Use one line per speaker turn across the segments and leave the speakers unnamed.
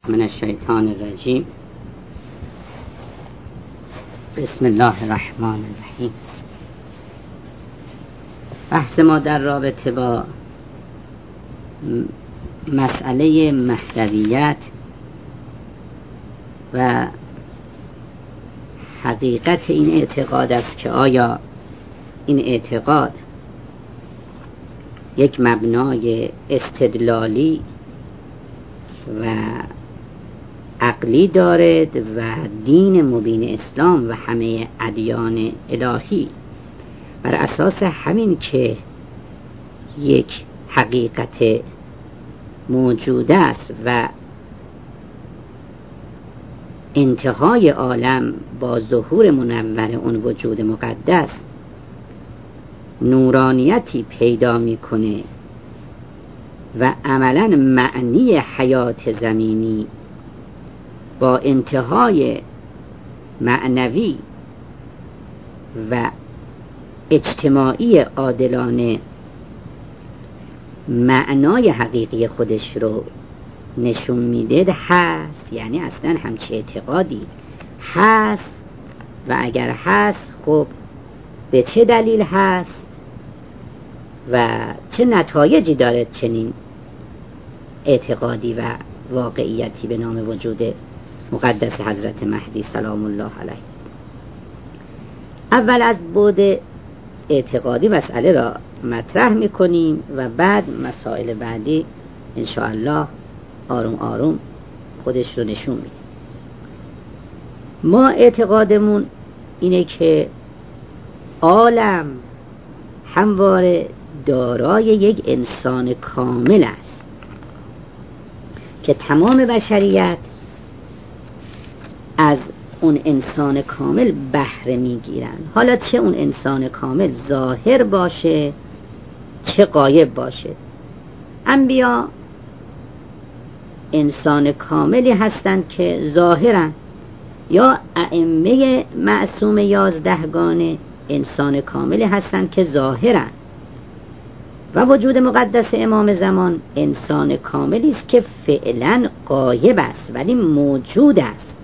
من الشیطان الرجیم. بسم الله الرحمن الرحیم. بحث ما در رابطه با مسئله مهدویت و حقیقت این اعتقاد است که آیا این اعتقاد یک مبنای استدلالی و عقلی دارد و دین مبین اسلام و همه ادیان الهی بر اساس همین که یک حقیقت موجود است و انتهای عالم با ظهور منور اون وجود مقدس نورانیتی پیدا میکنه و عملا معنی حیات زمینی با انتهای معنوی و اجتماعی عادلانه معنای حقیقی خودش رو نشون میده هست. یعنی اصلا همچه اعتقادی هست و اگر هست خب به چه دلیل هست و چه نتایجی داره چنین اعتقادی و واقعیتی به نام وجود مقدس حضرت مهدی سلام الله علیه. اول از بعد اعتقادی مسئله را مطرح میکنیم و بعد مسائل بعدی انشاءالله آروم آروم خودش رو نشون میده. ما اعتقادمون اینه که عالم همواره دارای یک انسان کامل است که تمام بشریت از اون انسان کامل بهره میگیرن، حالا چه اون انسان کامل ظاهر باشه چه غایب باشه. انبیا انسان کاملی هستند که ظاهرن، یا ائمه معصوم 11گانه انسان کاملی هستند که ظاهرن، و وجود مقدس امام زمان انسان کاملی است که فعلا غایب است ولی موجود است.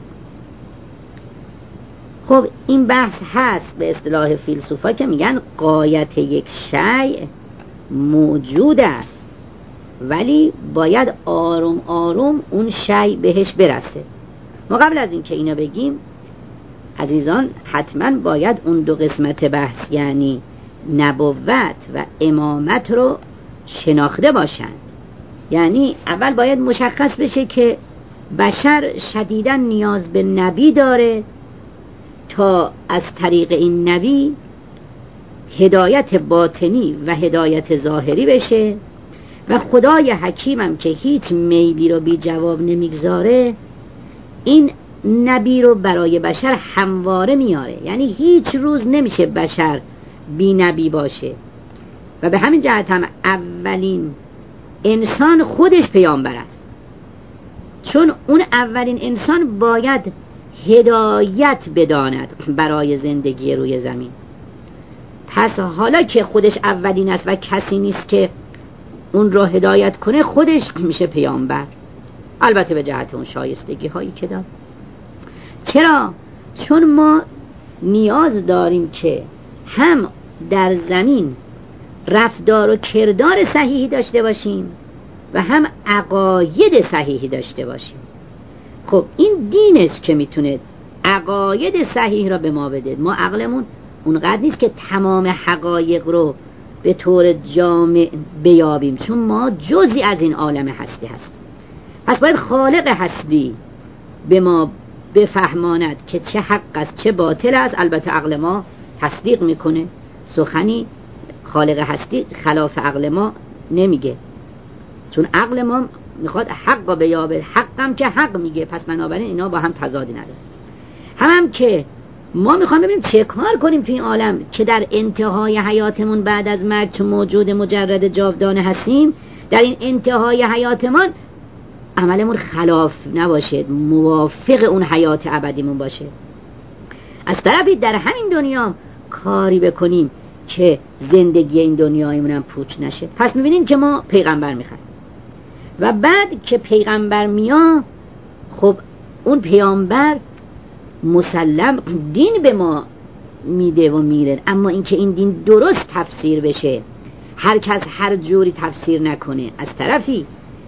خب این بحث هست به اصطلاح فیلسوفا که میگن غایت یک شیء موجود است ولی باید آروم آروم اون شیء بهش برسه. ما قبل از این که اینا بگیم عزیزان حتما باید اون دو قسمت بحث یعنی نبوت و امامت رو شناخته باشند. یعنی اول باید مشخص بشه که بشر شدیداً نیاز به نبی داره تا از طریق این نبی هدایت باطنی و هدایت ظاهری بشه، و خدای حکیمم که هیچ میلی رو بی جواب نمیگذاره این نبی رو برای بشر همواره میاره. یعنی هیچ روز نمیشه بشر بی نبی باشه، و به همین جهت هم اولین انسان خودش پیامبر است، چون اون اولین انسان باید هدایت بداند برای زندگی روی زمین. پس حالا که خودش اولین است و کسی نیست که اون را هدایت کنه خودش میشه پیامبر، البته به جهت اون شایستگی هایی که داره. چرا؟ چون ما نیاز داریم که هم در زمین رفتار و کردار صحیحی داشته باشیم و هم عقاید صحیحی داشته باشیم. خب این دین است که میتونه عقاید صحیح را به ما بده. ما عقلمون اونقدر نیست که تمام حقایق رو به طور جامع بیابیم، چون ما جزئی از این عالم هستی هستیم. پس باید خالق هستی به ما بفهماند که چه حق است چه باطل است. البته عقل ما تصدیق میکنه، سخنی خالق هستی خلاف عقل ما نمیگه، چون عقل ما میخواد حق را بیابه، حقم که حق میگه، پس بنابراین اینا با هم تضادی نداره. هم که ما میخوام ببینیم چه کار کنیم تو این عالم که در انتهای حیاتمون بعد از مرگ چون موجود مجرد جاودانه هستیم، در این انتهای حیاتمون عملمون خلاف نباشه، موافق اون حیات ابدیمون باشه. از طرفی در همین دنیا کاری بکنیم که زندگی این دنیایمون هم پوچ نشه. پس میبینیم که ما پیغمبر میخوایم و بعد که پیغمبر میاد خب اون پیامبر مسلم دین به ما میده و میره، اما اینکه این دین درست تفسیر بشه، هر کس هر جوری تفسیر نکنه از طرفی،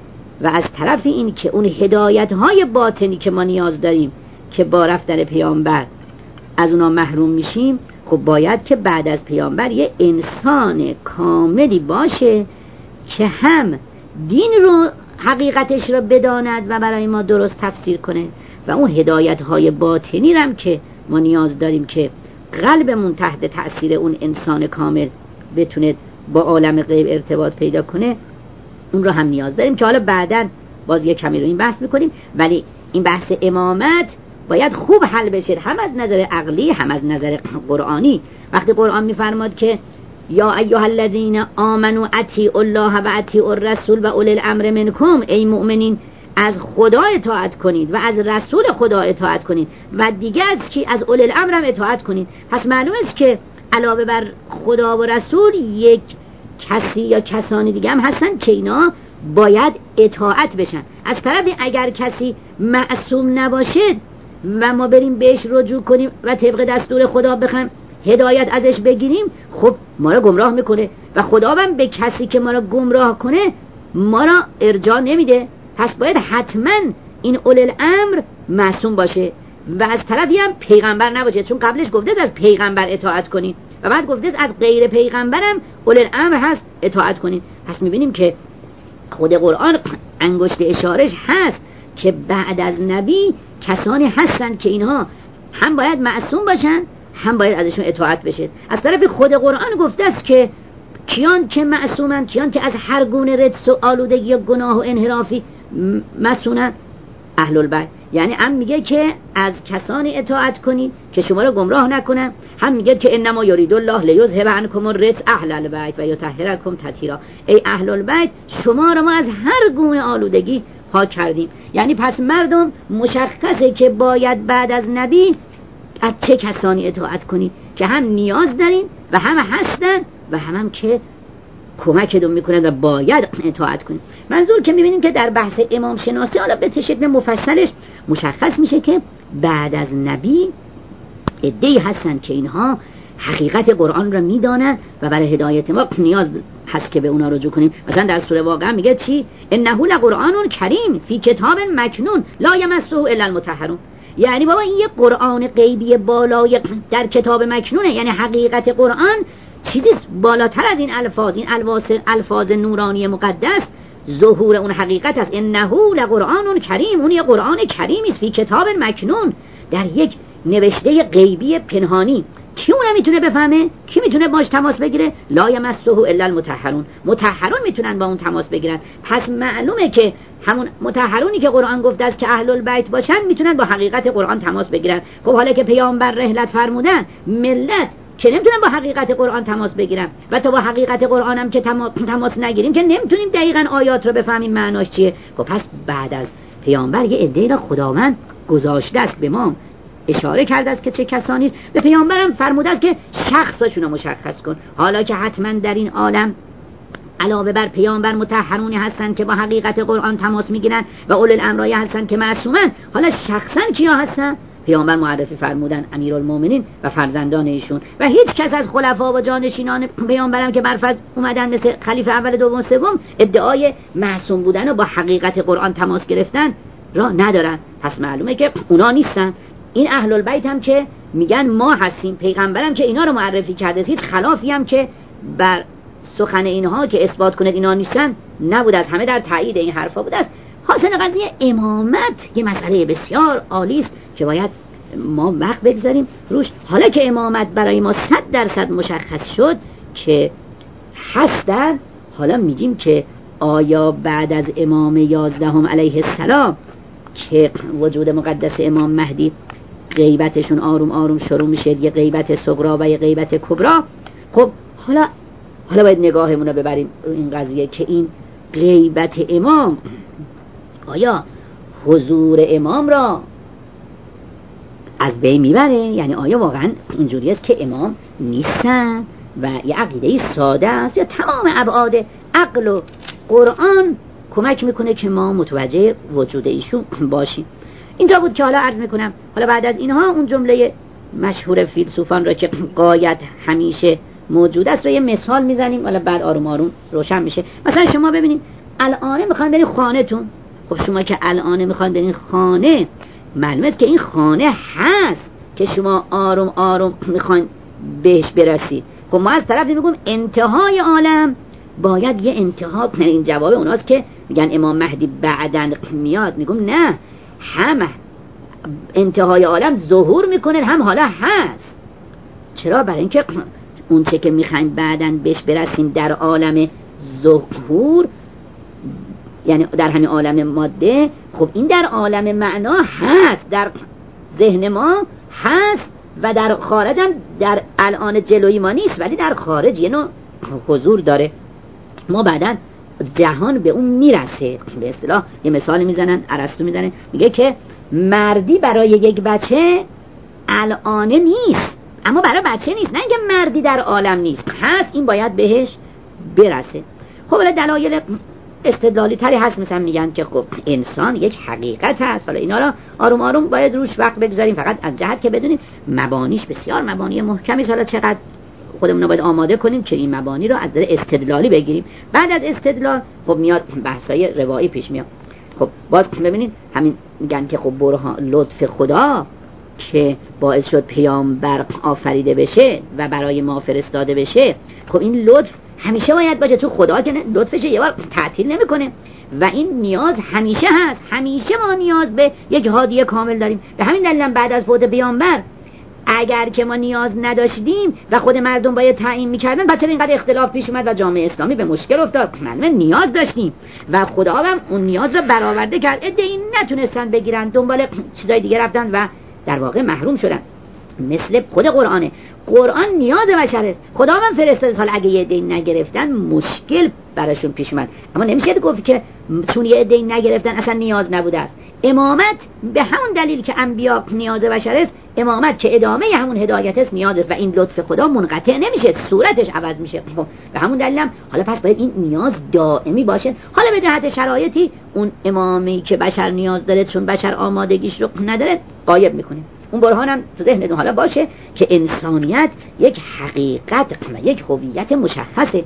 و از طرفی این که اون هدایت های باطنی که ما نیاز داریم که با رفتن پیامبر از اونا محروم میشیم، خب باید که بعد از پیامبر یه انسان کاملی باشه که هم دین رو حقیقتش رو بداند و برای ما درست تفسیر کنه، و اون هدایت های باطنی هم که ما نیاز داریم که قلبمون تحت تأثیر اون انسان کامل بتونه با عالم غیب ارتباط پیدا کنه، اون رو هم نیاز داریم که حالا بعداً باز یه کمی رو این بحث میکنیم. ولی این بحث امامت باید خوب حل بشه، هم از نظر عقلی هم از نظر قرآنی. وقتی قرآن میفرماد که یا ایها الذین آمنوا اطیعوا الله و اطیعوا الرسول و اولی الامر منکم، ای مؤمنین از خدا اطاعت کنید و از رسول خدا اطاعت کنید و دیگه از کی؟ از اولی الامر هم اطاعت کنید. پس معلوم است که علاوه بر خدا و رسول یک کسی یا کسانی دیگه هم هستن که اینا باید اطاعت بشن. از طرفی اگر کسی معصوم نباشه و ما بریم بهش رجوع کنیم و طبق دستور خدا بخوایم هدایت ازش بگیریم، خب ما را گمراه میکنه و خدا هم به کسی که ما را گمراه کنه ما را ارجاع نمیده. پس باید حتما این اولی الامر معصوم باشه و از طرفی هم پیغمبر نباشه، چون قبلش گفته از پیغمبر اطاعت کنید و بعد گفته از غیر پیغمبرم اولی الامر هست اطاعت کنید. پس میبینیم که خود قرآن انگشت اشارش هست که بعد از نبی کسانی هستند که اینها هم باید معصوم باشن هم باید ازشون اطاعت بشه. از طرف خود قرآن گفته است که کیان که معصومن، کیان که از هر گونه رجس و آلودگی یا گناه و انحرافی مسونن، اهل البیت. یعنی هم میگه که از کسانی اطاعت کنید که شما را گمراه نکنن، هم میگه که انما یرید الله لیذهب عنکم الرجس اهل البیت و یطهرکم تطهیرا، ای اهل البیت شما را ما از هر گونه آلودگی پاک کردیم. یعنی پس مردم مشخصه که باید بعد از نبی از چه کسانی اطاعت کنید که هم نیاز دارین و هم هستن و هم که کمکتون میکنن و باید اطاعت کنید. منظور که میبینیم که در بحث امام شناسی حالا به شکل مفصلش مشخص میشه که بعد از نبی عده‌ای هستن که اینها حقیقت قرآن را میدانند و برای هدایت ما نیاز هست که به اونا رجوع کنیم. مثلا در سوره واقعه میگه چی؟ انه لقرآن کریم فی کتاب مکنون لا یمسه الا المطهرون. یعنی بابا این یه قرآن غیبی بالای در کتاب مکنونه، یعنی حقیقت قرآن چیزی بالاتر از این الفاظ، این الفاظ نورانی مقدس ظهور اون حقیقت است. انه لقرآن کریم، اون یه قرآن کریمی است فی کتاب مکنون، در یک نوشته غیبی پنهانی. کی اون میتونه بفهمه؟ کی میتونه باش تماس بگیره؟ لا یمسه الا المطهرون، مطهرون میتونن با اون تماس بگیرن. پس معلومه که همون مطهرونی که قرآن گفته است که اهل البیت باشن میتونن با حقیقت قرآن تماس بگیرن. خب حالا که پیامبر رحلت فرمودن، ملت که نمیتونن با حقیقت قرآن تماس بگیرن و تا با حقیقت قرآن هم که تماس نگیریم که نمیتونیم دقیقاً آیات رو بفهمیم معناش چیه. خب پس بعد از پیامبر یه عده‌ای را خداوند گذاشته است، به ما اشاره کرده است که چه کسانی است، به پیامبرم فرموده است که شخصشون رو مشخص کن. حالا که حتما در این عالم علاوه بر پیامبر مطهرونی هستن که با حقیقت قرآن تماس میگیرن و اولو الامرای هستن که معصومن، حالا شخصا کیا هستن؟ پیامبر معرفی فرمودن امیرالمومنین و فرزندان ایشون، و هیچ کس از خلفا و جانشینان پیامبرم که برفرض اومدن مثل خلیفه اول دوم سوم ادعای معصوم بودن و با حقیقت قرآن تماس گرفتن را ندارن. پس معلومه که اونا نیستن. این اهل البیت هم که میگن ما هستیم، پیغمبرم که اینا رو معرفی کرده، هیچ خلافی هم که بر سخن اینها که اثبات کنه اینا نیستن نبود است، همه در تایید این حرفا بود است. حاصل قضیه امامت یه مسئله بسیار عالی است که باید ما وقت بگذاریم روش. حالا که امامت برای ما 100% مشخص شد که هستن، حالا میگیم که آیا بعد از امام 11 علیه السلام که وجود مقدس امام مهدی غیبتشون آروم آروم شروع میشه، یه غیبت صغرا و یه غیبت کبرا. خب حالا باید نگاهمون رو ببریم رو این قضیه که این غیبت امام آیا حضور امام را از بین میبره؟ یعنی آیا واقعا اینجوری است که امام نیستن و یه عقیده ساده است، یا تمام ابعاد عقل و قرآن کمک میکنه که ما متوجه وجود ایشون باشیم؟ اینجا بود که حالا عرض میکنم حالا بعد از اینها اون جمله مشهور فیلسوفان را که غایت همیشه موجود است رو یه مثال میزنیم، حالا بعد آروم آروم روشن میشه. مثلا شما ببینید الان میخواین برید خانه‌تون، خب شما که الان میخواین برید خانه، معلومه است که این خانه هست که شما آروم آروم میخواین بهش برسید. خب ما از طرفی میگم انتهای عالم باید یه انتها، این جواب اوناست که میگن امام مهدی بعدن میاد. میگم نه، هم انتهای عالم ظهور میکنه هم حالا هست. چرا؟ برای اینکه اون چه که میخوایم بعدن بهش برسیم در عالم ظهور، یعنی در همین عالم ماده، خب این در عالم معنا هست، در ذهن ما هست و در خارج هم در الان جلوی ما نیست، ولی در خارج یه نوع حضور داره. ما بعدن جهان به اون میرسه. به اصطلاح یه مثال میزنن، ارسطو میزنه، میگه که مردی برای یک بچه الان نیست، اما برای بچه نیست، نه اینکه مردی در عالم نیست، هست، این باید بهش برسه. خب ولی دلایل استدلالی تری هست، مثلا میگن که خب انسان یک حقیقت هست. حالا اینا را آروم آروم باید روش وقت بگذاریم، فقط از جهت که بدونیم مبانیش بسیار مبانی محکمی است. حالا چقدر خودمون رو باید آماده کنیم که این مبانی رو از نظر استدلالی بگیریم. بعد از استدلال خب میاد بحثای روایی پیش میاد. خب باز ببینید همین میگن که خب برهان لطف خدا که باعث شد پیامبر آفریده بشه و برای ما فرستاده بشه، خب این لطف همیشه باید باشه، تو خدا که لطفش یه بار تعطیل نمیکنه و این نیاز همیشه هست، همیشه ما نیاز به یک هادی کامل داریم. به همین دلیل بعد از فوت پیامبر اگر که ما نیاز نداشتیم و خود مردم باید تعیین میکردن، بعد چرا اینقدر اختلاف پیش اومد و جامعه اسلامی به مشکل افتاد؟ معلومه نیاز داشتیم و خدا هم اون نیاز را برآورده کرد. عده‌ای نتونستن بگیرن، دنبال چیزای دیگه رفتن و در واقع محروم شدن. مثل خود قرآن نیاز بشر است، خدا هم فرستاد. حالا اگه یه عده‌ای نگرفتن مشکل براشون پیش اومد، اما نمیشه گفت که چون یه عده‌ای نگرفتن اصلا نیاز نبوده است. امامت به همون دلیل که انبیا نیاز بشر است، امامت که ادامه همون هدایت است نیاز است و این لطف خدا منقطع نمیشه، صورتش عوض میشه. خب به همون دلیل هم حالا پس باید این نیاز دائمی باشه. حالا به جهت شرایطی اون امامی که بشر نیاز داره، چون بشر آمادگیش رو نداره، غایب میکنه. اون برهانم تو ذهنتون حالا باشه که انسانیت یک حقیقت و یک هویت مشخصه.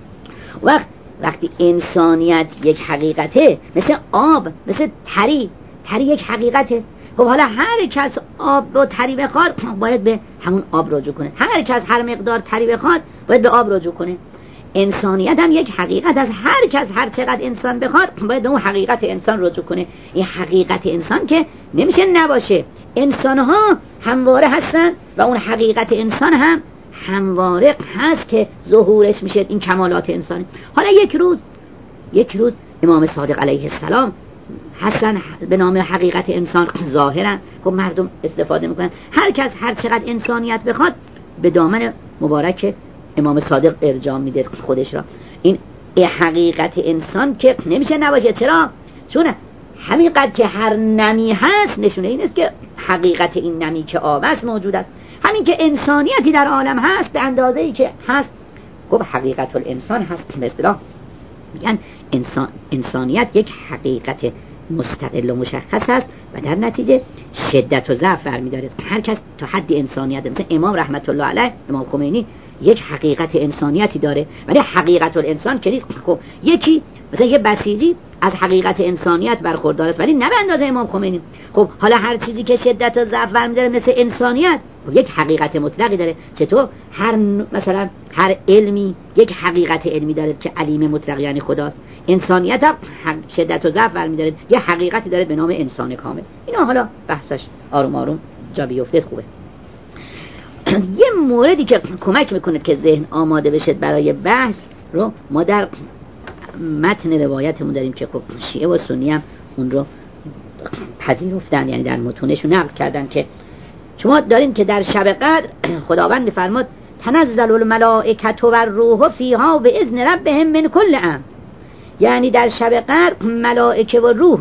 وقتی انسانیت یک حقیقته، مثل آب، مثل تری یک حقیقت است. خب حالا هر کس آب و تری بخواد باید به همون آب رجوع کنه، هر کس هر مقدار تری بخواد باید به آب رجوع کنه. انسانیت هم یک حقیقت است، هر کس هر چقدر انسان بخواد باید به اون حقیقت انسان رجوع کنه. این حقیقت انسان که نمیشه نباشه، انسانها همواره هستن و اون حقیقت انسان هم همواره هست که ظهورش میشه این کمالات انسانی. حالا یک روز امام صادق علیه السلام هستن به نام حقیقت انسان ظاهرا، خب مردم استفاده میکنن، هر کس هر چقدر انسانیت بخواد به دامن مبارک امام صادق ارجاع میده خودش را. این حقیقت انسان که نمیشه نباشه. چرا؟ چون همینقدر که هر نمی هست نشونه این است که حقیقت این نمی که آب است موجود است. همین که انسانیتی در عالم هست به اندازه‌ای که هست، خب حقیقت الانسان هست. به اصطلاح میگن انسانیت یک حقیقت مستقل و مشخص است و در نتیجه شدت و ضعف برمی‌داره. هر کس تا حد انسانیت، مثلا امام رحمت الله علیه، امام خمینی یک حقیقت انسانیتی داره ولی حقیقت الانسان که نیست. خب یکی مثلا یه بسیجی از حقیقت انسانیت برخوردار است ولی نه به اندازه امام خمینی. خب حالا هر چیزی که شدت و ضعف برمی‌داره مثل انسانیت خب یک حقیقت مطلقی داره. چطور مثلا هر علمی یک حقیقت علمی داره که علیم مطلق یعنی خداست، انسانیت هم شدت و ضعف برمی‌داره یه حقیقتی داره به نام انسان کامل. اینا حالا بحثش آروم آروم جا بیفته خوبه. یه موردی که کمک میکنه که ذهن آماده بشه برای بحث رو ما در متن روایتمون داریم که خب شیعه و سنی هم اون رو پذیرفتن، یعنی در متونشون نقل کردن که شما دارین که در شب قدر خداوند می‌فرماد تنزل الملائکه و الروح فیها باذن ربهم من کل امر، یعنی در شب قدر ملائکه و روح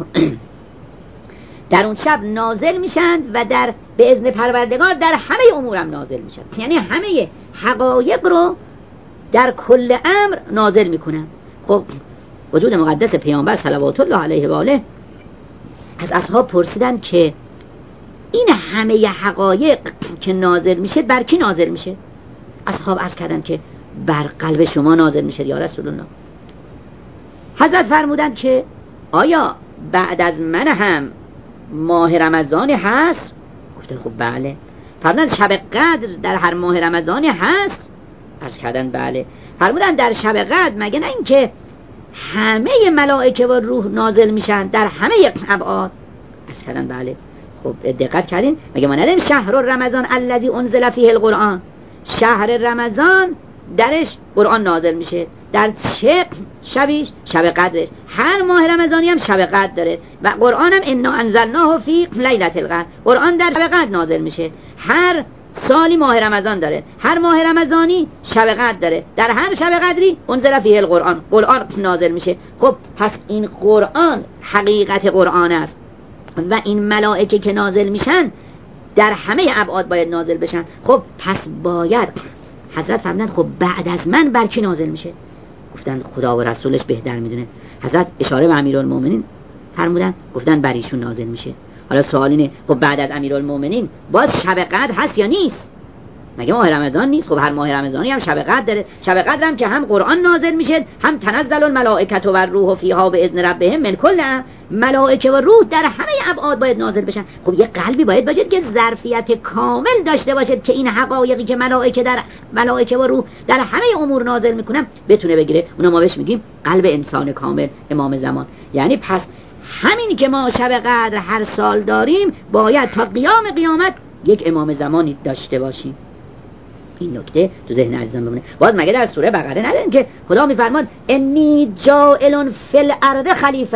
در اون شب نازل میشن و به اذن پروردگار در همه امور هم نازل میشن، یعنی همه حقایق رو در کل امر نازل میکنن. خب وجود مقدس پیامبر صلوات الله علیه و آله از اصحاب پرسیدن که این همه حقایق که نازل میشه بر کی نازل میشه؟ اصحاب عرض کردن که بر قلب شما نازل میشه یا رسول الله. حضرت فرمودن که آیا بعد از من هم ماه رمضانی هست؟ گفتن خب بله. فرمودن شب قدر در هر ماه رمضانی هست؟ عرض کردن بله. فرمودن در شب قدر مگه نه این که همه ملائکه و روح نازل میشن در همه ابعاد؟ عرض کردن بله. خب دقت کردین مگه ما نداریم شهر رمضان الذی انزل فیه القرآن، شهر رمضان درش قرآن نازل میشه، در چه شبیش؟ شب قدرش. هر ماه رمضانی هم شب قدر داره و قرآن هم انا انزلناه فی لیلة القدر، قرآن در شب قدر نازل میشه. هر سالی ماه رمضان داره، هر ماه رمضانی شب قدر داره، در هر شب قدری انزل فیه القرآن، قرآن نازل میشه. خب پس این قرآن حقیقت قرآن است و این ملائکه که نازل میشن در همه ابعاد باید نازل بشن. خب پس باید حضرت فرمودن خب بعد از من بر کی نازل میشه؟ گفتن خدا و رسولش بهتر میدونه. حضرت اشاره به امیرالمومنین فرمودن، گفتن بر ایشون نازل میشه. حالا سوال اینه خب بعد از امیرالمومنین باز شب قدر هست یا نیست؟ مگه ماه رمضان نیست؟ خب هر ماه رمضانی هم شب قدر داره. شب قدر هم که هم قرآن نازل میشه، هم تنزل الملائکه و الروح فیها باذن ربهم من کل امر، ملائکه و روح در همه ابعاد باید نازل بشن. خب یه قلبی باید باشه که ظرفیت کامل داشته باشه که این حقایقی که ملائکه و روح در همه امور نازل میکنن بتونه بگیره. اونو ما بهش میگیم قلب انسان کامل، امام زمان. یعنی پس همین که ما شب قدر هر سال داریم باید تا قیام قیامت یک امام زمانی داشته باشیم. این نکته تو ذهن عزیزان بمونه. باز مگه در سوره بقره نداریم که خدا میفرماد انی جاعل فی الارض خلیفه،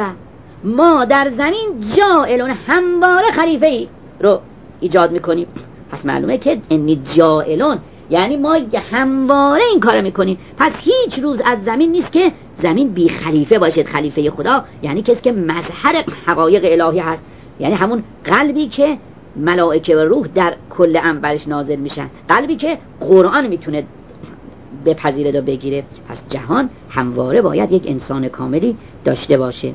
ما در زمین جاعلون همواره خلیفه رو ایجاد میکنیم. پس معلومه که انی جاعلون یعنی ما همواره این کارو میکنیم. پس هیچ روز از زمین نیست که زمین بی خلیفه باشد. خلیفه خدا یعنی کسی که مظهر حقایق الهی هست، یعنی همون قلبی که ملائکه و روح در کل انبرش نازل میشن، قلبی که قرآن میتونه بپذیره و بگیره. پس جهان همواره باید یک انسان کاملی داشته باشه.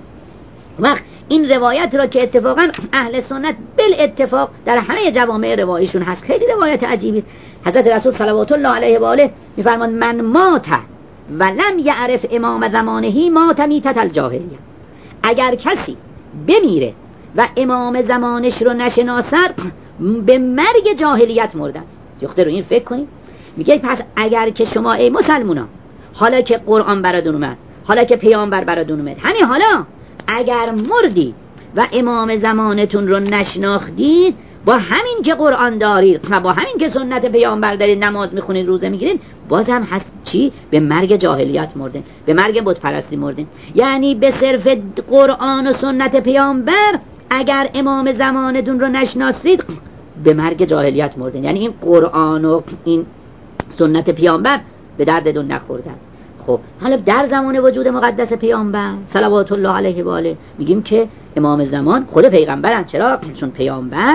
وقت این روایت را که اتفاقا اهل سنت بالاتفاق در همه جوامع روایشون هست، خیلی روایت عجیبی است. حضرت رسول صلوات الله علیه و آله میفرمان من مات و لم یعرف امام زمانه مات میتة الجاهلیه، اگر کسی بمیره و امام زمانش رو نشناسد به مرگ جاهلیت مرده است. یخته رو این فکر کنید. میگه پس اگر که شما ای مسلمونا، حالا که قرآن براتون اومد، حالا که پیامبر براتون اومد، همین حالا اگر مردید و امام زمانتون رو نشناختید، با همین که قرآن دارید و با همین که سنت پیامبر دارید، نماز میخونید، روزه میگیرید، باز هم هست چی؟ به مرگ جاهلیت مردن، به مرگ بت پرستی مردن. یعنی به صرف قرآن و سنت پیامبر اگر امام زمانتون رو نشناسید به مرگ جاهلیت مردن. یعنی این قرآن و این سنت پیامبر به دردتون نخورده است. خب حالا در زمان وجود مقدس پیامبر صلوات الله علیه و آله میگیم که امام زمان خود پیغمبرن. چرا؟ چون پیامبر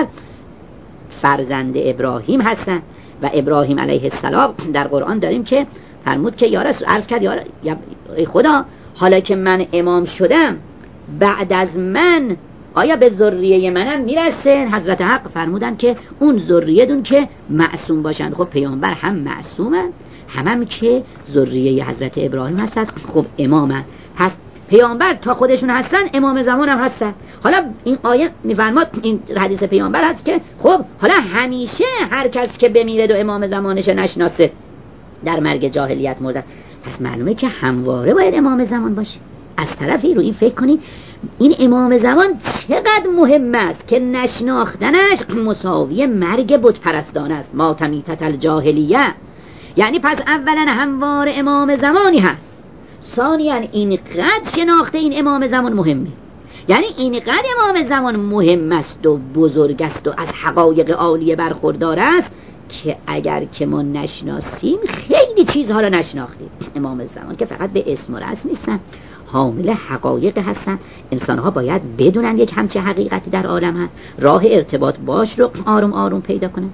فرزند ابراهیم هستن و ابراهیم علیه السلام در قرآن داریم که فرمود که یا رسول، عرض کرد یا خدا حالا که من امام شدم بعد از من آیا به ذریه منم میرسه؟ حضرت حق فرمودن که اون ذریه‌تون که معصوم باشند. خب پیامبر هم معصومن، هم که ذریه حضرت ابراهیم هستن، خب امامن. پس پیامبر تا خودشون هستن امام زمان هم هستن. حالا این آیه میفرماد، این حدیث پیامبر هست که خب حالا همیشه هر کس که بمیره و امام زمانش نشناسه در مرگ جاهلیت مرده. پس معلومه که همواره باید امام زمان باشه. از طرفی رو این فکر کنید این امام زمان چقدر مهم است که نشناختنش مساوی مرگ بت پرستانه است. ما تمیتت الجاهلیه. یعنی پس اولا همواره امام زمانی هست، ثانیا اینقدر شناخته این امام زمان مهمه، یعنی اینقدر امام زمان مهم است و بزرگ است و از حقایق عالیه برخوردار است که اگر که ما نشناسیم خیلی چیزها رو نشناختیم. امام زمان که فقط به اسم و رسم نیستن، حامل حقایق هستن. انسانها باید بدونن یک همچه حقیقتی در عالم هست، راه ارتباط باش رو آروم آروم پیدا کنن.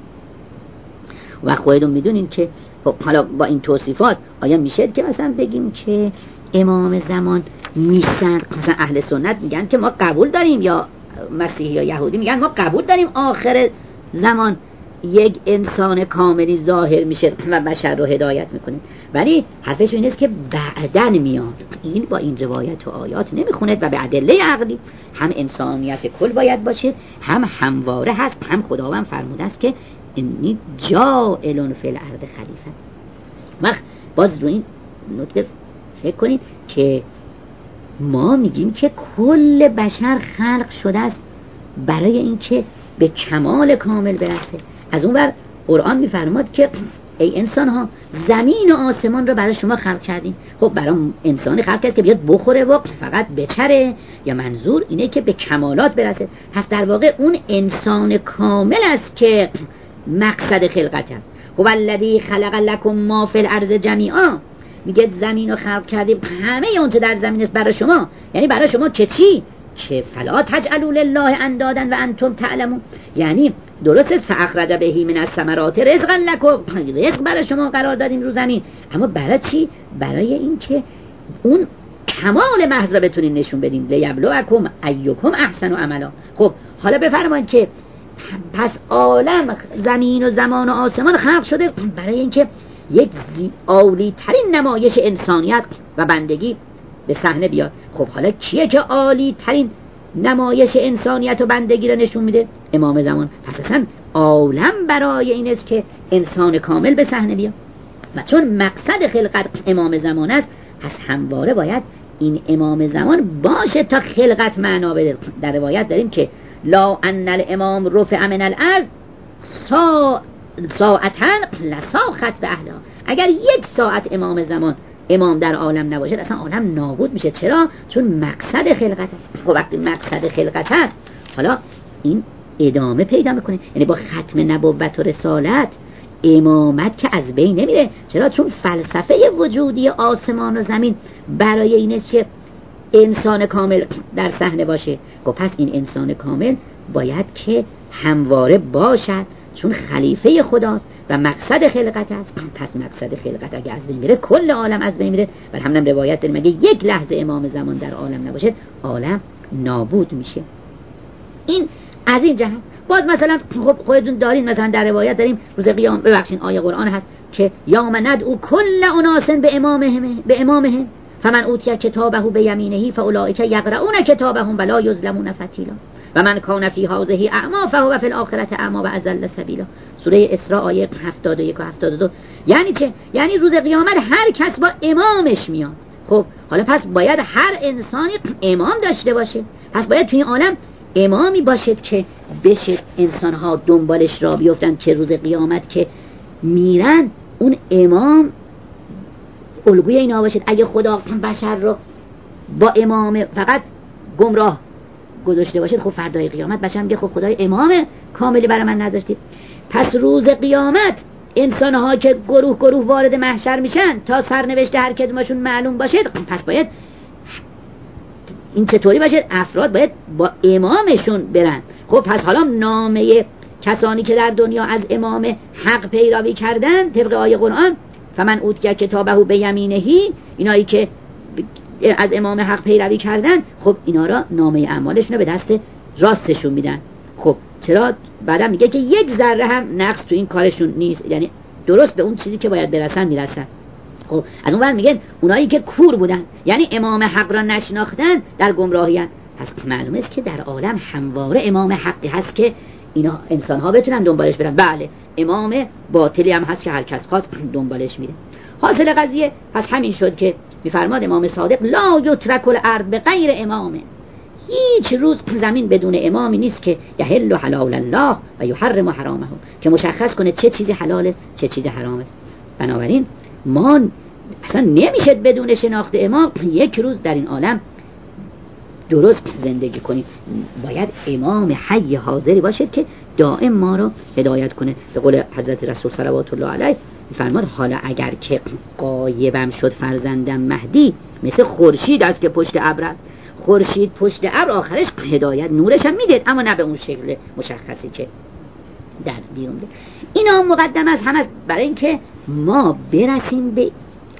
و خودتون میدونین که حالا با این توصیفات آیا میشه که مثلا بگیم که امام زمان نیستن؟ مثلا اهل سنت میگن که ما قبول داریم یا مسیحی یا یهودی میگن ما قبول داریم آخر زمان یک انسان کاملی ظاهر میشه و بشر رو هدایت میکنه، ولی حرفش این است که بعدن میاد. این با این روایت و آیات نمیخونه و به ادله عقلی هم انسانیت کل باید باشه، هم همواره هست، هم خداوند فرموده است که انی جاعل فی الارض خلیفه. وقت باز رو این نکته فکر کنید که ما میگیم که کل بشر خلق شده است برای اینکه به کمال کامل برسه. از اون ور قرآن میفرماد که ای انسان ها زمین و آسمان رو برای شما خلق کردیم. خب برای انسانی خلق کرد که بیاد بخوره و فقط بچره، یا منظور اینه که به کمالات برسه؟ پس در واقع اون انسان کامل است که مقصد خلقت است. هو الذی خلق لکم ما فی الارض جمیعا، میگه زمین رو خلق کردیم، همه اون چه در زمین است برای شما. یعنی برای شما که چی؟ که فلا تجعلوا لله اندادا و انتم تعلمون. یعنی درست است فاخرج به من الثمرات رزقا لکم، رزق برای شما قرار دادیم رو زمین، اما برای چی؟ برای اینکه اون کمال محض را بتونین نشون بدین. لیبلوکم ایکم احسن عملا. خب حالا بفرمایید که پس عالم زمین و زمان و آسمان خلق شده برای اینکه یک عالی ترین نمایش انسانیت و بندگی به صحنه بیاد. خب حالا کیه که عالی ترین نمایش انسانیت و بندگی رو نشون میده؟ امام زمان. پس اصلا عالم برای این است که انسان کامل به صحنه بیاد و چون مقصد خلقت امام زمان است، پس همواره باید این امام زمان باشه تا خلقت معنا بده. در روایت داریم که لا ان الامام رفع من الارض ساعتاً لساخت به اهلها. اگر یک ساعت امام زمان امام در عالم نباشد اصلا عالم نابود میشه. چرا؟ چون مقصد خلقت است. خب وقتی مقصد خلقت است، حالا این ادامه پیدا میکنه. یعنی با ختم نبوت و رسالت امامت که از بین نمیره. چرا؟ چون فلسفه وجودی آسمان و زمین برای این است که انسان کامل در صحنه باشه. خب پس این انسان کامل باید که همواره باشد، چون خلیفه خداست و مقصد خلقت است. پس مقصد خلقت اگه از بین میره کل عالم از بین میره. بر همین روایت داریم اگه یک لحظه امام زمان در عالم نباشه عالم نابود میشه. این از این جهت. باز مثلا خب خودتون دارین مثلا در روایت داریم روز قیامت، ببخشید آیه قرآن هست که یوم ندعو کل اناس به امامهم فمن اوتی کتابه بیمینه فاولئک یقرؤون کتابهم ولا یظلمون فتیلا و من کان فی هذه اعما فهو فی الاخره اعما و اضل سبیلا. سوره اسراء آیه 71 و 72. یعنی چه؟ یعنی روز قیامت هر کس با امامش میاد. خب حالا پس باید هر انسانی امام داشته باشه. پس باید توی این عالم امامی باشد که بشه انسانها دنبالش را بیفتن، که روز قیامت که میرن اون امام الگوی اینا باشد. اگه خدا بشر رو با امام فقط گمراه گذاشته باشد، خب فردای قیامت بشر میگه خب خدای امام کاملی برای من نذاشتید. پس روز قیامت انسانها که گروه گروه وارد محشر میشن تا سرنوشت هر کدومشون معلوم باشه، پس باید این چطوری باشه؟ افراد باید با امامشون برن. خب پس حالا نامه کسانی که در دنیا از امام حق پیروی کردن طبق آیه قرآن فمن اوتی کتابه بیمینه، اینایی که از امام حق پیروی کردن، خب اینا را نامه اعمالشون رو به دست راستشون میدن. خب چرا؟ بعدم میگه که یک ذره هم نقص تو این کارشون نیست، یعنی درست به اون چیزی که باید برسن میرسن. خب از اون ور میگن اونایی که کور بودن، یعنی امام حق را نشناختن، در گمراهی هستند. پس معلومه است که در عالم همواره امام حقی هست که اینا انسان ها بتونن دنبالش برن. بله امام باطلی هم هست که هر کس خواست دنبالش میره. حاصل قضیه پس همین شد که میفرماد امام صادق لا یترک الارض بغیر امام، هیچ روز زمین بدون امامی نیست که یحل حلال الله و یحرم حرامه، که مشخص کنه چه چیزی حلال است چه چیزی حرام است. بنابراین ما اصلا نمیشه بدون شناخت امام یک روز در این عالم درست زندگی کنیم. باید امام حی حاضری باشد که دائم ما رو هدایت کنه. به قول حضرت رسول صلوات الله علیه فرمود حالا اگر که غایبم شد فرزندم مهدی، مثل خورشید است که پشت ابر است. خورشید پشت ابر آخرش هدایت نورش هم میده، اما نه به اون شکل مشخصی که در بیرون ده. اینا مقدم از همه برای اینکه ما برسیم به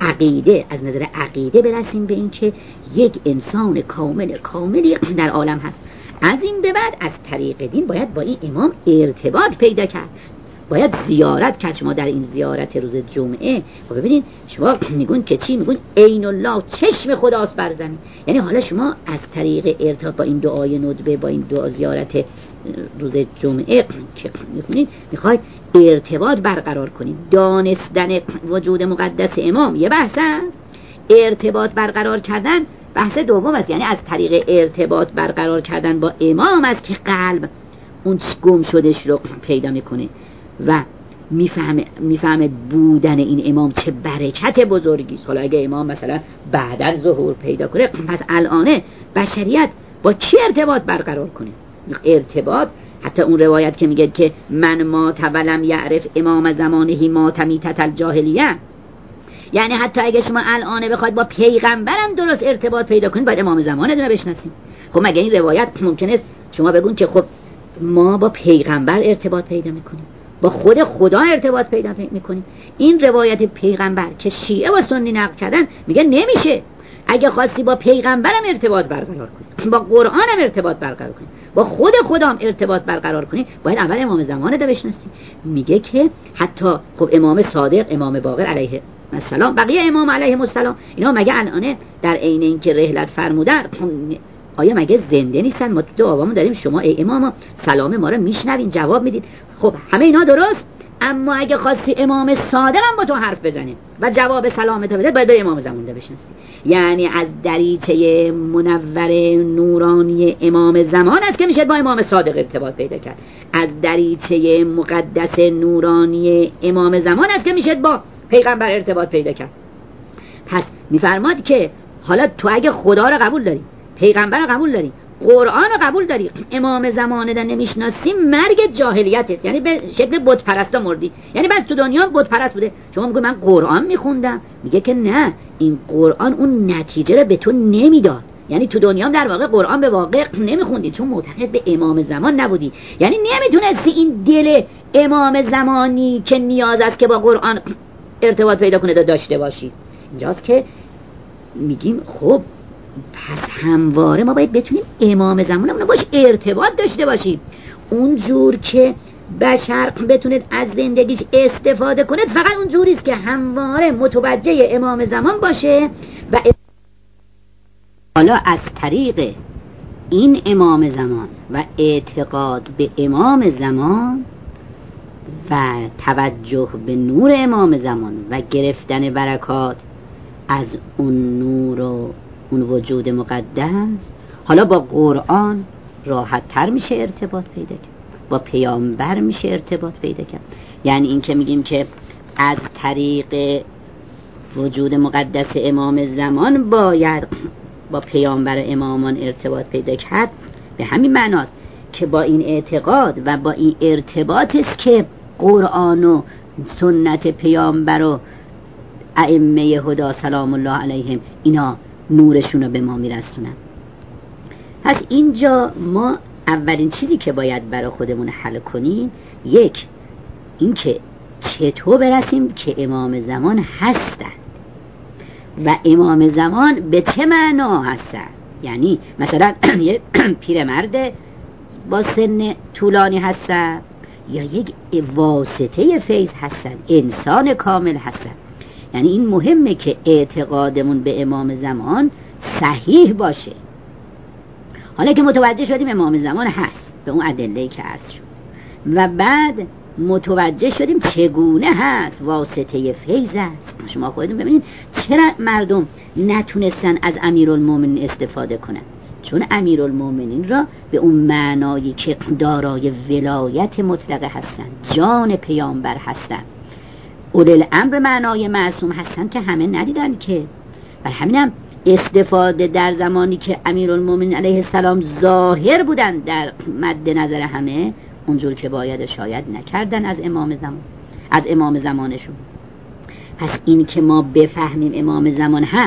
عقیده، از نظر عقیده برسیم به این که یک انسان کاملی در عالم هست. از این به بعد از طریق دین باید با این امام ارتباط پیدا کرد، باید زیارت کرد. شما در این زیارت روز جمعه ببینید، شما میگون که چی؟ میگون عین الله، چشم خداست بر زمین. یعنی حالا شما از طریق ارتباط با این دعای ندبه، با این دعا زیارت روز جمعه که میخونید، میخواید ارتباط برقرار کنید. دانستن وجود مقدس امام یه بحث است، ارتباط برقرار کردن بحث دوم است. یعنی از طریق ارتباط برقرار کردن با امام است که قلب اون گم شدش رو پیدا میکنه و میفهمه بودن این امام چه برکت بزرگی است. حالا اگه امام مثلا بعداً ظهور پیدا کنه، پس الانه بشریت با کی ارتباط برقرار کنه؟ ارتباط، حتی اون روایت که میگه که من ما ولم یعرف امام زمانه ما تمیتت الجاهلیه، یعنی حتی اگه شما الانه بخواید با پیغمبرم درست ارتباط پیدا کنید، باید امام زمانه رو بشناسید. خب مگه این روایت ممکن است شما بگون که خب ما با پیغمبر ارتباط پیدا میکنیم، با خود خدا ارتباط پیدا میکنیم؟ این روایت پیغمبر که شیعه و سنی نقل کردن میگه نمیشه. اگه خواستی با پیغمبرم ارتباط برقرار کنی، با قرآنم ارتباط برقرار کنی، با خود خدام ارتباط برقرار کنی، باید اول امام زمانه رو بشناسی. میگه که حتی خب امام صادق، امام باقر علیه السلام، بقیه امام علیهم السلام، اینا مگه الانه در عین اینکه رحلت فرمودن، آیا مگه زنده نیستن؟ ما تو دعوامون داریم شما ای امام سلام ما رو میشنوین، جواب میدید. خب همه اینا درست، اما اگه خواستی امام صادق هم با تو حرف بزنه و جواب سلامتو بده، باید به امام زمان ده بشناسی. یعنی از دریچه منور نورانی امام زمان است که میشه با امام صادق ارتباط پیدا کرد. از دریچه مقدس نورانی امام زمان است که میشه با پیغمبر ارتباط پیدا کرد. پس میفرماد که حالا تو اگه خدا رو قبول داری، پیغمبر رو قبول داری، قرآن رو قبول داری، امام زمانه در نمیشناسی، مرگ جاهلیت است. یعنی به شکل بت پرستا مردی. یعنی بس تو دنیا بت پرست بوده. شما میگه من قرآن میخوندم، میگه که نه، این قرآن اون نتیجه رو به تو نمیداد. یعنی تو دنیا در واقع قرآن به واقع نمیخوندی، چون معتقد به امام زمان نبودی. یعنی نمیتونستی این دل امام زمانی که نیاز است که با قرآن ارتباط پیدا کنه داشته باشی. اینجاست که میگیم خب پس همواره ما باید بتونیم امام زمانمون باش ارتباط داشته باشیم. اونجور که بشر بتونه از زندگیش استفاده کنه، فقط اونجوری است که همواره متوجه امام زمان باشه. و حالا از طریق این امام زمان و اعتقاد به امام زمان و توجه به نور امام زمان و گرفتن برکات از اون نور و اون وجود مقدس، حالا با قرآن راحت تر میشه ارتباط پیدا کرد، با پیامبر میشه ارتباط پیدا کرد. یعنی این که میگیم که از طریق وجود مقدس امام زمان باید با پیامبر امامان ارتباط پیدا کرد، به همین معناست که با این اعتقاد و با این ارتباط است که قرآن و سنت پیامبر و ائمه هدا سلام الله علیهم اینا نورشون رو به ما میرسونن. پس اینجا ما اولین چیزی که باید برای خودمون حل کنیم، یک این که چطور برسیم که امام زمان هستن و امام زمان به چه معنا هستن. یعنی مثلا یه پیرمرد با سن طولانی هستن یا یک واسطه فیض هستن، انسان کامل هستن. یعنی این مهمه که اعتقادمون به امام زمان صحیح باشه. حالا که متوجه شدیم امام زمان هست به اون ادله‌ای که هست شد و بعد متوجه شدیم چگونه هست، واسطه فیض است. شما خودتون ببینید چرا مردم نتونستن از امیرالمومنین استفاده کنن؟ چون امیرالمومنین را به اون معنایی که دارای ولایت مطلقه هستن، جان پیامبر هستن، اولوالامر معنای معصوم هستن که همه ندیدن که. بر همینم استفاده در زمانی که امیرالمومنین علیه السلام ظاهر بودن در مد نظر همه، اونجور که باید شاید نکردن از امام زمانشون. پس این که ما بفهمیم امام زمان هست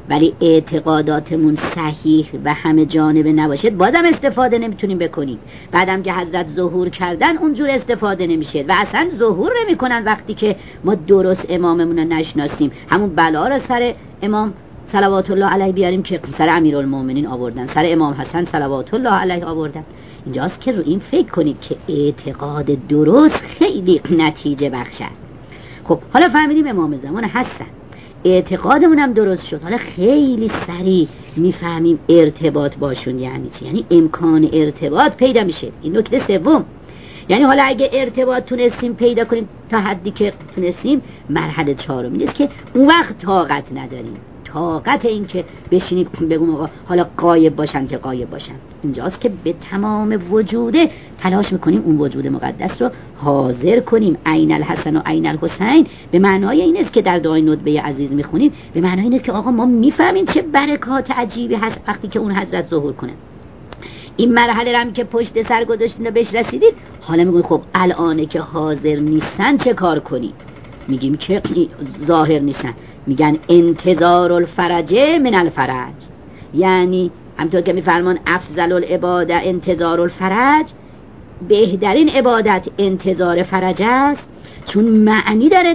ولی اعتقاداتمون صحیح و همه جانبه نباشه بازم استفاده نمیتونیم بکنیم. بعدم که حضرت ظهور کردن اونجور استفاده نمیشه و اصلا ظهور نمیکنن وقتی که ما درست اماممون رو نشناسیم. همون بلا رو سر امام صلوات الله علیه بیاریم که سر امیرالمومنین آوردن، سر امام حسن صلوات الله علیه آوردن. اینجاست که رو این فکر کنید که اعتقاد درست خیلی نتیجه بخش است. خب حالا فهمیدیم امام زمان هستن، اعتقادمون هم درست شد، حالا خیلی سریع میفهمیم ارتباط باشون یعنی چی، یعنی امکان ارتباط پیدا میشه. این نکته سوم. یعنی حالا اگه ارتباط تونستیم پیدا کنیم تا حدی که تونستیم، مرحله چهارم اینه که اون وقت طاقت نداریم، طاقت این که بشینیم بگیم آقا حالا غایب باشن که غایب باشن. اینجاست که به تمام وجوده تلاش میکنیم اون وجود مقدس رو حاضر کنیم. عین الحسن و عین الحسین به معنای این است که در دعای ندبه عزیز میخونیم، به معنای این است که آقا ما میفهمیم چه برکات عجیبی هست وقتی که اون حضرت ظهور کنه. این مرحله هم که پشت سر گذاشتین و بهش رسیدید، حالا میگن خب الانه که حاضر نیستن چه کار کنیم؟ میگیم که ظاهر نیستن، میگن انتظار الفرج من الفرج، یعنی همطور که میفرمان افضل العباده انتظار الفرج، بهترین عبادت انتظار فرج است. چون معنی دارد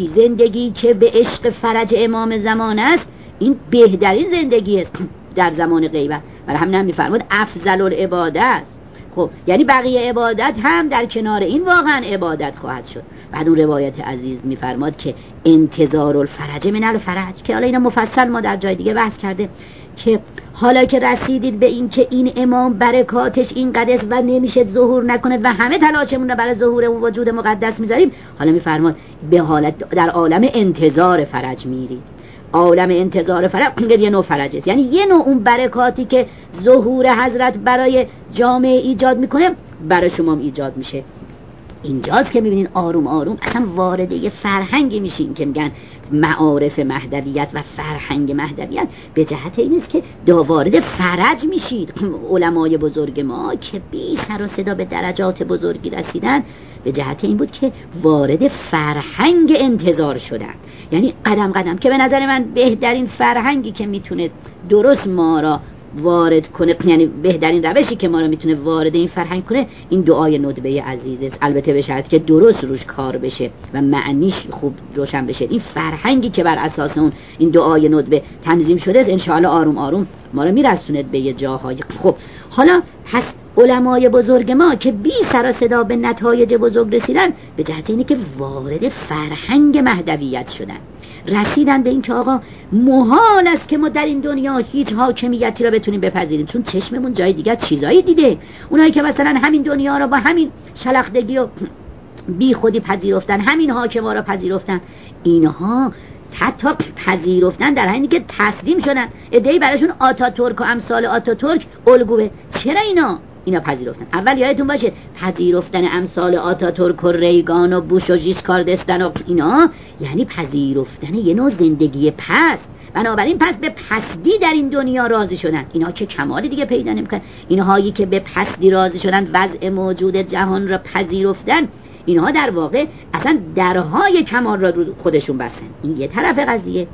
زندگی که به عشق فرج امام زمان است، این بهترین زندگی است در زمان غیبت. برای همین هم میفرماد افضل العباده است. خب یعنی بقیه عبادت هم در کنار این واقعا عبادت خواهد شد. بعد اون روایت عزیز میفرماد که انتظار الفرج من الفرج، که حالا اینا مفصل ما در جای دیگه بحث کرده که حالا که رسیدید به این که این امام برکاتش اینقدر است و نمیشه ظهور نکنه و همه تلاشمون رو برای ظهور اون وجود مقدس میذاریم، حالا میفرماد به حالت در عالم انتظار فرج میرید. عالم انتظار فرج یه نوع فرج است، یعنی یه نوع اون برکاتی که ظهور حضرت برای جامعه ایجاد میکنه برای شما هم ایجاد میشه. اینجاست که میبینین آروم آروم اصلا وارد یه فرهنگی میشین که میگن معارف مهدویت و فرهنگ مهدویت، به جهت این است که وارد فرج میشید. علمای بزرگ ما که بی سر و صدا به درجات بزرگی رسیدن، به جهت این بود که وارد فرهنگ انتظار شدن. یعنی قدم قدم که به نظر من بهترین فرهنگی که میتونه درست ما را وارد کنه، یعنی بهترین روشی که ما را میتونه وارد این فرهنگ کنه، این دعای ندبه عزیز است. البته به شرط که درست روش کار بشه و معنیش خوب روشن بشه. این فرهنگی که بر اساس اون این دعای ندبه تنظیم شده است، انشاءالله آروم آروم ما را میرسونه به یه جاهای. خب حالا هست علمای بزرگ ما که بی سر و صدا به نتایج بزرگ رسیدن، به جهت اینه که وارد فرهنگ مهدویت شدن، رسیدن به این که آقا محال است که ما در این دنیا هیچ حاکمیتی را بتونیم بپذیریم، چون چشممون جای دیگر چیزایی دیده. اونایی که مثلا همین دنیا را با همین شلختگی و بی خودی پذیرفتن، همین حاکما را پذیرفتن، اینها حتی پذیرفتن در حینی که تسلیم شدن. ادعی براشون آتاتورک و امثال آتاتورک الگوه. چرا اینا پذیرفتن؟ اول یادتون باشه پذیرفتن امثال آتاتورک و ریگان و بوش و ژیسکارد دستن و اینا یعنی پذیرفتن یه نوع زندگی پست. بنابراین پس به پستی در این دنیا راضی شدن. اینا که کمالی دیگه پیدا نمیکنن. اینهایی که به پستی راضی شدن، وضع موجود جهان را پذیرفتن، اینها در واقع اصلا درهای کمال را رو خودشون بستن. این یه طرف قضیه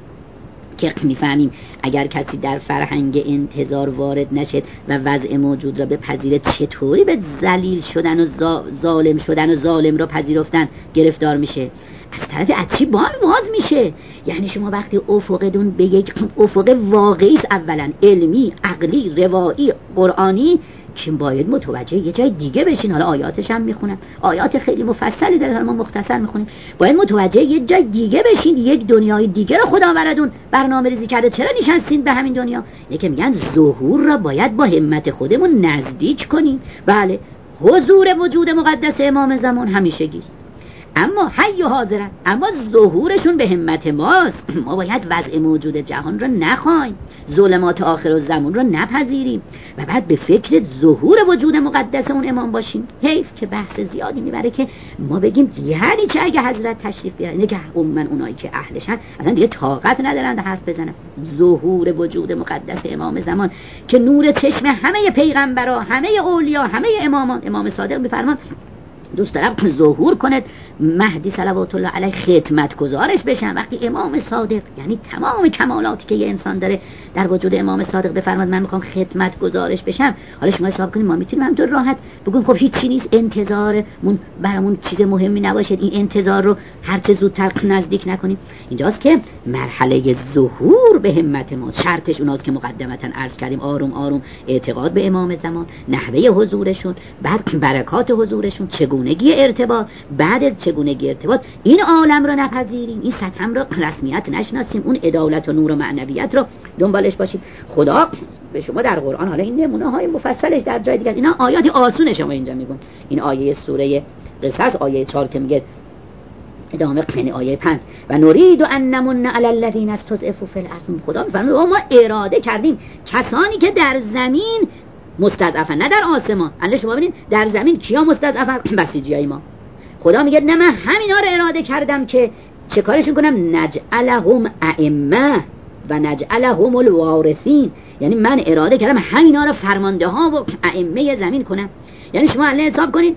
که میفهمیم اگر کسی در فرهنگ انتظار وارد نشد و وضع موجود را بپذیره، چطوری به ذلیل شدن و ظالم شدن و ظالم را پذیرفتن گرفتار میشه. از طرف از چی باز میشه؟ یعنی شما وقتی افقتون به یک افق واقعی است، اولا علمی، عقلی، روایی، قرآنی، که باید متوجه یه جای دیگه بشین. حالا آیاتش هم میخونم، آیات خیلی مفصلی داره، ما مختصر میخونیم. باید متوجه یه جای دیگه بشین، یک دنیای دیگه رو خدا براتون برنامه ریزی کرده. چرا نشستین به همین دنیا؟ یکی میگن ظهور را باید با همت خودمون نزدیک کنیم. بله، حضور وجود مقدس امام زمان همیشگیست، اما حی و حاضرن، اما ظهورشون به همت ماست. ما باید وضع موجود جهان رو نخوایم، ظلمات آخر زمان رو نپذیریم و بعد به فکر ظهور وجود مقدس اون امام باشیم. حیف که بحث زیادی میبره که ما بگیم یعنی چه اگه حضرت تشریف بیارن. اینه که من اونایی که اهلشن اصلا دیگه طاقت ندارن حرف بزنن. ظهور وجود مقدس امام زمان که نور چشم همه پیغمبرا، همه اولیا، همه امامان. امام صادق میفرمان دوست دارم ظهور کند مهدی صلوات الله علیه خدمتگزارش بشن. وقتی امام صادق، یعنی تمام کمالاتی که یه انسان داره در وجود امام صادق بفرماد من میخوام خدمتگزارش بشم، حالا شما حساب کنید ما میتونیم همینطور راحت بگیم خب هیچ چی نیست، انتظارمون برامون چیز مهمی نباشه، این انتظار رو هر چه زودتر نزدیک نکنیم. اینجاست که مرحله ظهور به همت ما شرطش اوناست که مقدمتا عرض کردیم، آروم آروم اعتقاد به امام زمان، نحوه حضورشون، بعد برکات حضورشون، چگونگی ارتباط، بعد از چگونگی ارتباط این عالم رو نپذیریم، این سطح رو رسمیت نشناسیم، اون عدالت و نور و معنویت رو دنبالش باشیم. خدا به شما در قرآن، حالا این نمونه های مفصلش در جای دیگه، اینا آیات آسون شما اینجا میگم، این آیه سوره قصص آیه 4 که میگه ادامه، یعنی آیه 5 و نرید ان نمن علی الذین استضعفوا فی الارض، خدا میفرماید ما اراده کردیم کسانی که در زمین مستضعفن، نه در آسمان. الان شما ببینید در زمین کیا مستضعفن؟ بسیجیای ما. خدا میگه نه من همینا رو اراده کردم که چه کارشون کنم؟ نجعلهم ائمه و نجعلهم الوارثین، یعنی من اراده کردم همینا رو فرمانده ها و ائمه زمین کنم. یعنی شما الان حساب کنید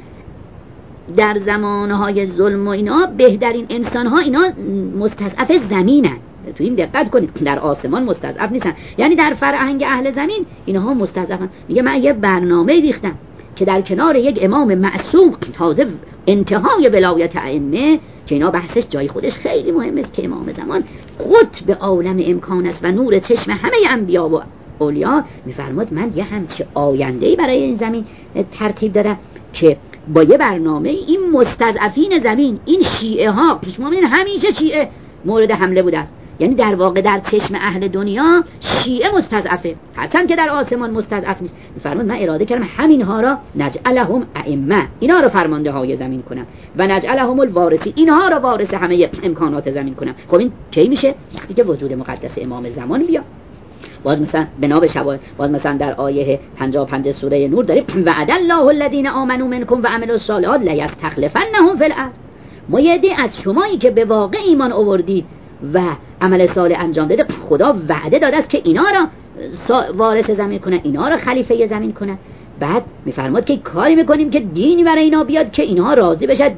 در زمانهای ظلم و اینا بهترین انسان ها اینا مستضعف زمینن، تو این دقت کنید، در آسمان مستضعف نیستن، یعنی در فرهنگ اهل زمین اینها مستضعفن. میگه من یه برنامه ریختم که در کنار یک امام معصوم تازه انتهای ولایت ائمه که اینا بحثش جای خودش خیلی مهمه که امام زمان قطب عالم امکان است و نور چشم همه انبیا و اولیا، میفرماد من یه همچه آینده‌ای برای این زمین ترتیب دادم که با یه برنامه این مستضعفین زمین، این شیعه ها، شما می‌بینید همیشه شیعه مورد حمله بوده است، یعنی در واقع در چشم اهل دنیا شیعه مستضعفه، هرچند که در آسمان مستضعف نیست. می‌فرماد من اراده کردم همینها را نجعلهم ائمه، اینا رو فرمانده های زمین کنم، و نجعلهم الوارثین، اینها رو وارث همه امکانات زمین کنم. خب این کی میشه؟ وقتی که وجود مقدس امام زمان بیاد. باز مثلا بنا به شواهد، باز مثلا در آیه 55 سوره نور داریم وعد الله الذین آمنوا منکم و عملوا الصالحات لیستخلفنهم فی الارض، ما یه عده از شمایی که به واقع ایمان آوردید و عمل صالح انجام داده، خدا وعده داده است که اینا را وارث زمین کنه، اینا را خلیفه زمین کنه. بعد میفرماد که کاری میکنیم که دینی برای اینا بیاد که اینها راضی بشد،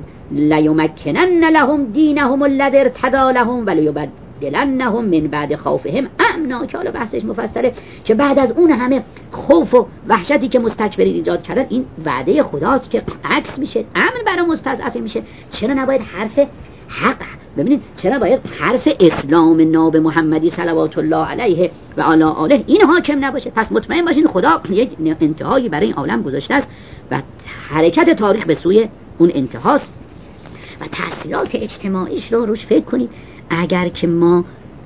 لیمکنن لهم دینهم الذی ارتضی لهم ولیبدلنهم من بعد خوفهم امنا، که حالا بحثش مفصله که بعد از اون همه خوف و وحشتی که مستکبرین ایجاد کردن، این وعده خداست که عکس میشه، امن برای مستضعفین میشه. چرا نباید حرف حق، ببینید چرا باید حرف اسلام ناب محمدی صلوات الله علیه و علی آله این حاکم نباشه؟ پس مطمئن باشین خدا یک انتهایی برای این عالم گذاشته است و حرکت تاریخ به سوی اون انتهاست و تأثیرات اجتماعیش رو روش فکر کنید. اگر که ما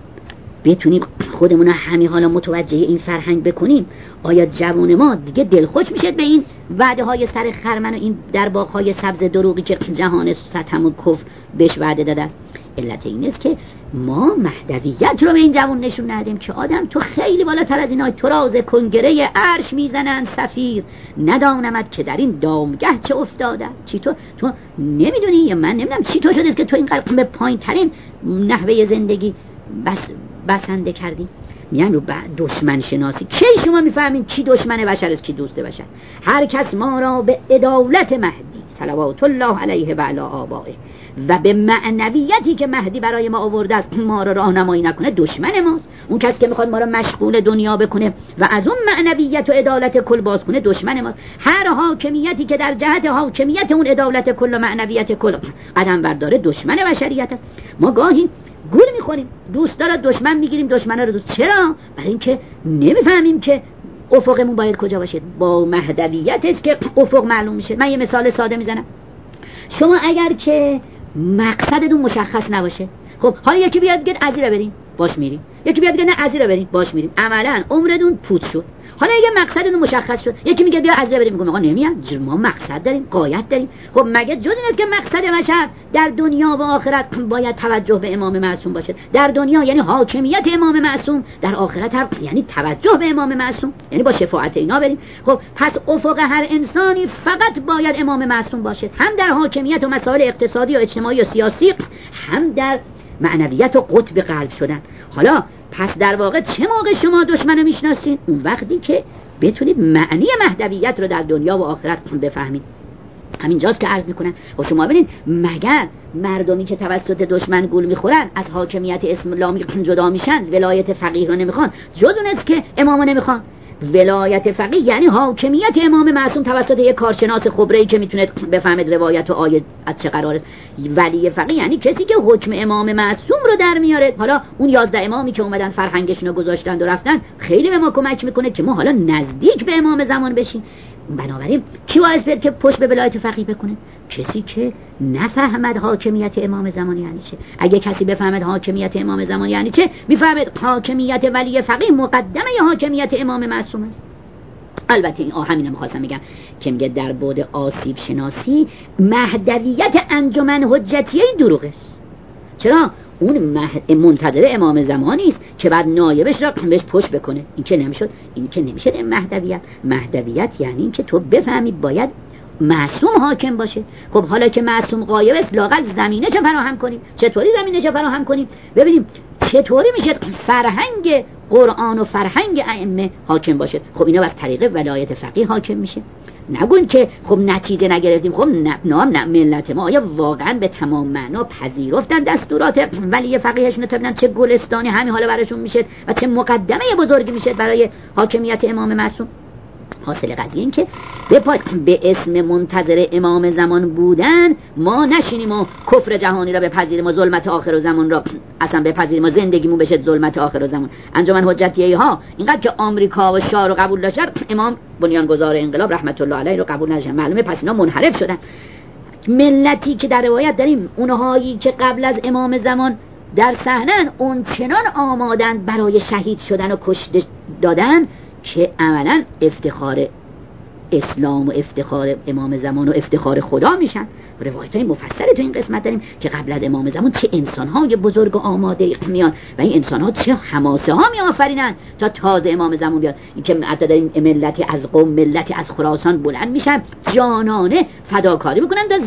بتونیم خودمون همین حالا متوجه این فرهنگ بکنیم، آیا جوان ما دیگه دلخوش میشه به این وعده های سر خرمن و این در باغ‌های سبز دروغی که جهان ستم و کفر بهش وعده داده است؟ علت این است که ما مهدویت رو به این جوان نشون ندیم که آدم تو خیلی بالاتر از اینا، تو راز کنگره عرش میزنن سفیر، ندانمت که در این دامگه چه افتاده. چی تو نمیدونی یا من نمیدونم چی تو شده که تو اینقدر به پایین ترین نحوه زندگی بسنده کردی؟ میگن رو دشمن شناسی. کی شما میفهمین کی دشمن بشر است کی دوست بشر؟ هر کس ما را به عدالت مهدی صلوات الله علیه و علی آبائه و به معنویتی که مهدی برای ما آورده است ما را راهنمایی نکنه دشمن ماست. اون کس که میخواد ما را مشغول دنیا بکنه و از اون معنویت و عدالت کل باز کنه دشمن ماست. هر حاکمیتی که در جهت حاکمیت اون عدالت کل و معنویت کل قدم برداره دشمن بشریت است. ما گاهی گول میخوریم، دوست داره دشمن میگیریم، دشمنا رو دوست. چرا؟ برای اینکه نمیفهمیم که افقمون باید کجا باشه. با مهدویتش که افق معلوم میشه. من یه مثال ساده میزنم. شما اگر که مقصدتون مشخص نباشه، خب حالا یکی بیاد بگه ازی رو بریم باش میریم، یکی بیاد بگه نه ازی رو بریم باش میریم، عملا عمرتون پوت شد. حالا اگه مقصدتون مشخص شد، یکی میگه بیا ازی رو بریم، میگم آقا نمیام، ما مقصد داریم، غایت داریم. خب مگه جز این است که مقصد بشر در دنیا و آخرت باید توجه به امام معصوم باشه؟ در دنیا یعنی حاکمیت امام معصوم، در آخرت هم یعنی توجه به امام معصوم، یعنی با شفاعت اینا بریم. خب پس افق هر انسانی فقط باید امام معصوم باشه، هم در حاکمیت و مسائل اقتصادی و اجتماعی و سیاسی، هم در معنویت و قطب قلب شدن. حالا پس در واقع چه موقع شما دشمن رو میشناسین؟ اون وقتی که بتونید معنی مهدویت رو در دنیا و آخرت بفهمید. همینجاست که عرض میکنن و شما ببینید مگر مردمی که توسط دشمن گول میخورن از حاکمیت اسلامی جدا میشن ولایت فقیه رو نمیخوان، جز اون است که امامو نمیخوان. ولایت فقیه یعنی حاکمیت امام معصوم توسط یک کارشناس خبره‌ای که میتونه بفهمد روایت و آیه از چه قرار است. ولی فقیه یعنی کسی که حکم امام معصوم رو در میاره. حالا اون 11 امامی که اومدن فرهنگشون رو گذاشتن و رفتن خیلی به ما کمک میکنه که ما حالا نزدیک به امام زمان بشیم. بنابراین کی باعث بیاد که پشت به ولایت فقیه بکنه؟ کسی که نفهمد حاکمیت امام زمان یعنی چه. اگه کسی بفهمد حاکمیت امام زمان یعنی چه، میفهمد حاکمیت ولی فقیه مقدمه حاکمیت امام معصوم است. البته این همینم می‌خواستم بگم که میگه در بعد آسیب شناسی مهدویت انجمن حجتیه دروغ است. چرا؟ اون منتظر امام زمانی است که بعد نایبش را بهش پشت بکنه. این که نمیشد، این که نمیشد. مهدویت یعنی که تو بفهمی باید معصوم حاکم باشه. خب حالا که معصوم غایب است لااقل زمینه چه فراهم کنیم؟ چطوری زمینه چه فراهم کنیم؟ ببینیم چطوری میشه فرهنگ قرآن و فرهنگ ائمه حاکم باشه. خب اینا از طریق ولایت فقیه حاکم میشه. نگون که خب نتیجه نگرفتیم. خب نه ملت ما آیا واقعا به تمام معنا پذیرفتن دستورات ولی فقیهشون تا ببینن چه گلستانی همین حالا براشون میشه و چه مقدمه بزرگی میشه برای حاکمیت امام معصوم؟ حاصل قضیه این که به اسم منتظر امام زمان بودن ما نشینیم و کفر جهانی را بپذیریم و ظلمت آخر زمان را اصلا بپذیریم و زندگیمون بشه ظلمت آخر زمان. انجمن حجتیه ها اینقدر که آمریکا و شاه رو قبول داشتن، امام بنیانگذار انقلاب رحمت الله علیه رو قبول نداشتن. معلومه پس اینا منحرف شدن. ملتی که در روایت داریم اونهایی که قبل از امام زمان در صحنن اون چنان آمادن برای شهید شدن و کشته دادن که عملا افتخار اسلام و افتخار امام زمان و افتخار خدا میشن. روایت های مفصل تو این قسمت داریم که قبل از امام زمان چه انسان‌های بزرگ و آماده میان و این انسان‌ها چه حماسه ها میآفرینن تا تازه امام زمان بیاد. این که حتی داریم ملتی از قم، ملتی از خراسان بلند میشن جانانه فداکاری میکنن تا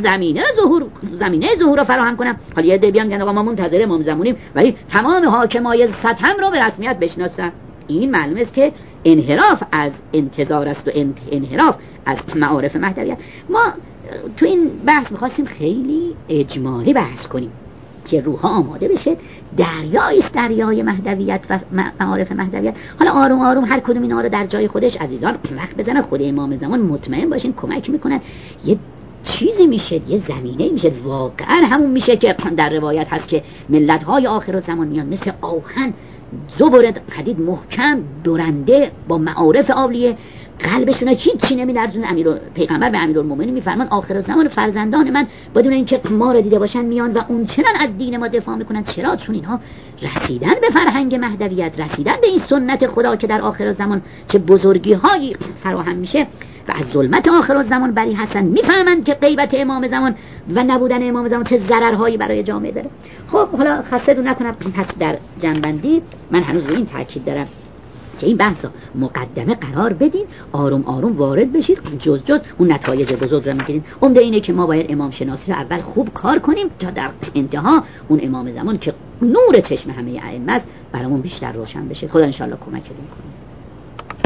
زمینه ظهور رو فراهم کنن. حالا یه بیان میگن ما منتظر امام زمانیم ولی تمام حاکمای ستم رو به رسمیت بشناسن. این معلومه است که انحراف از انتظار است و انحراف از معارف مهدویت. ما تو این بحث می‌خواستیم خیلی اجمالی بحث کنیم که روح‌ها آماده بشه. دریای مهدویت و معارف مهدویت. حالا آروم آروم هر کدوم اینا رو در جای خودش عزیزان وقت بزنن. خود امام زمان مطمئن باشین کمک میکنن یه چیزی میشه، یه زمینه میشه. واقعا همون میشه که در روایت هست که ملت‌های آخر زمان میان مثل آهن زبر حدید محکم درنده با معارف عالیه، قلبشون هیچی نمی‌لرزونه. پیغمبر به امیرالمومنین میفرمان آخر زمان فرزندان من بدون اینکه ما را دیده باشن میان و اون چنان از دین ما دفاع میکنن. چرا؟ چون اینها رسیدن به فرهنگ مهدویت، رسیدن به این سنت خدا که در آخر زمان چه بزرگی هایی فراهم میشه و از ظلمت آخر زمان بری هستن. میفهمند که غیبت امام زمان و نبودن امام زمان چه ضررهایی برای جامعه داره. خب حالا خسته‌تون نکنم. پس در جنبندی من هنوز روی این تاکید دارم که این بحثا مقدمه قرار بدین، آروم آروم وارد بشید، جز اون نتایج بزرگ رو میگیرین. عمده اینه که ما باید امام شناسی رو اول خوب کار کنیم تا در انتها اون امام زمان که نور چشم همه ائمه است برامون بیشتر روشن بشه. خدا ان شاء الله کمک کنه.